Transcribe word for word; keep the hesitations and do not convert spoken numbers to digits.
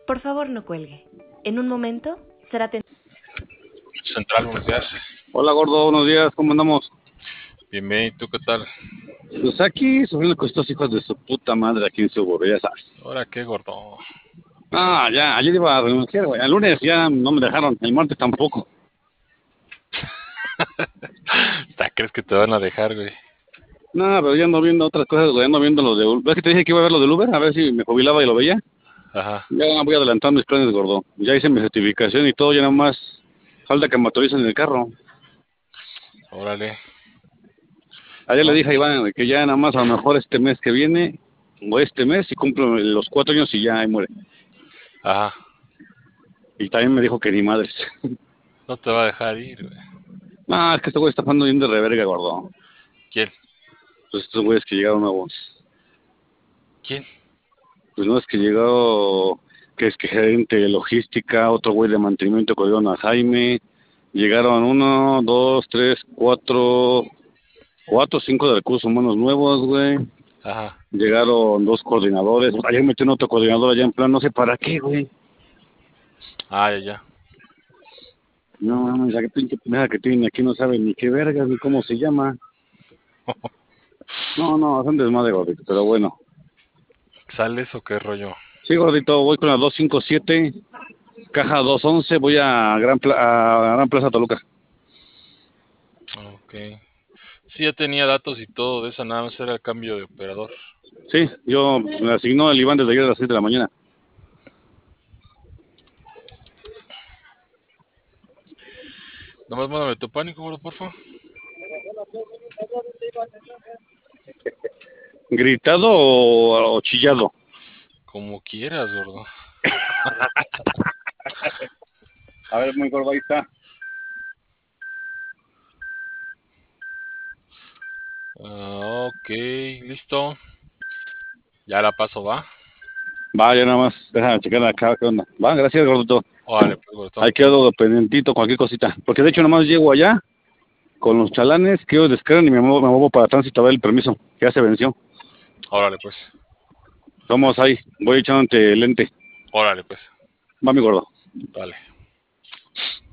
Por favor, no cuelgue. En un momento será atendido. Central, buenos días. Hola, gordo, buenos días, ¿cómo andamos? Bien, bien, ¿y tú qué tal? Pues aquí sufriendo con estos hijos de su puta madre aquí en Suburro, ya sabes. Ahora qué gordo. Ah, ya, ayer iba a renunciar, güey. El lunes ya no me dejaron, el martes tampoco. Hasta crees que te van a dejar, güey. No, pero ya ando viendo otras cosas, güey, ando viendo lo de Uber. ¿Ves que te dije que iba a ver lo del Uber? A ver si me jubilaba y lo veía. Ajá. Ya voy a adelantar mis planes, gordo. Ya hice mi certificación y todo, ya nada más falta que me autoricen el carro. Órale. Ayer No, le dije a pues, Iván güey, que ya nada más a lo mejor este mes que viene, o este mes, y cumplo los cuatro años y ya ahí muere. ajá. Y también me dijo que ni madres. No te va a dejar ir, güey. No, es que este güey está pasando bien de reverga, gordo. ¿Quién? Pues estos güeyes que llegaron nuevos. ¿Quién? Pues no es que llegó, que es que gerente de logística, otro güey de mantenimiento que dieron a Jaime. Llegaron uno, dos, tres, cuatro, cuatro, cinco de recursos humanos nuevos, güey. Ajá. Llegaron dos coordinadores. Ayer metieron otro coordinador allá en plan, no sé para qué, güey. Ah, ya, ya. No, mames, la que pinche pendeja que tienen aquí no saben ni qué verga ni cómo se llama. No, no, son desmadre, gordito, pero bueno. ¿Sales o qué rollo? Sí, gordito, voy con la dos cinco siete, caja dos once, voy a Gran, Pla- a Gran Plaza Toluca. Ok. Sí, ya tenía datos y todo de esa, nada más era el cambio de operador. Sí, yo me asignó el Iván desde ayer a las seis de la mañana. Nomás mándame tu pánico, gordo, porfa. ¿Gritado o, o chillado? Como quieras, gordo. A ver, muy gordo, ahí está. Ah, ok, listo. Ya la paso, ¿va? Va, ya nada más, déjame checar acá, ¿qué onda? Va, gracias, gordito. Órale, pues, gordo. Ahí quedo pendientito, cualquier cosita. Porque de hecho nada más llego allá con los chalanes que ellos descargan y me muevo, me muevo para tránsito a ver el permiso, que ya se venció. Órale, pues. Vamos ahí, voy echándote lente. Órale, pues. Va, mi gordo. Dale.